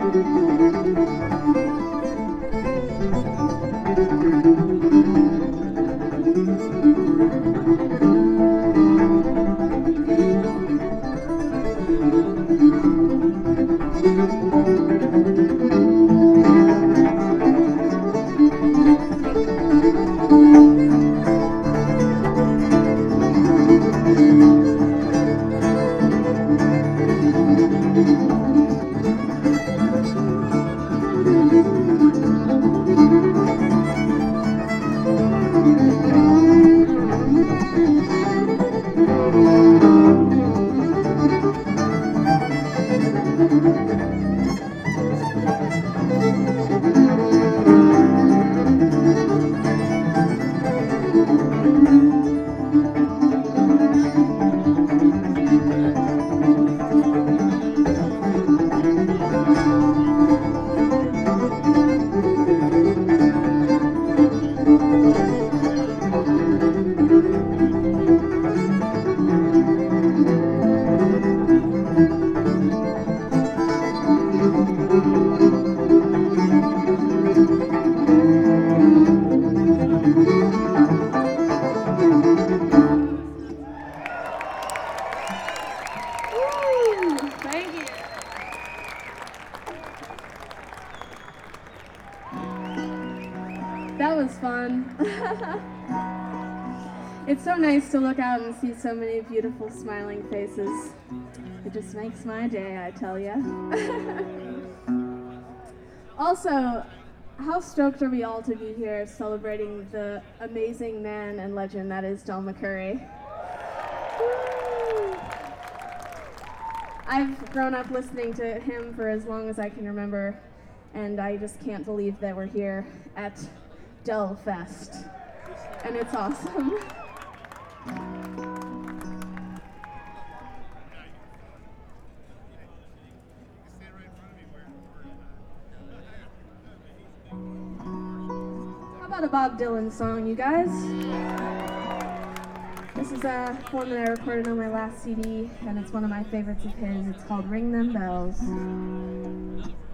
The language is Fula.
That was fun. It's so nice to look out and see so many beautiful smiling faces. It just makes my day, I tell ya. Also, how stoked are we all to be here celebrating the amazing man and legend that is Del McCoury. Woo! I've grown up listening to him for as long as I can remember, and I just can't believe that we're here at Del Fest, and it's awesome. How about a Bob Dylan song, you guys? This is one that I recorded on my last CD, and it's one of my favorites of his. It's called Ring Them Bells.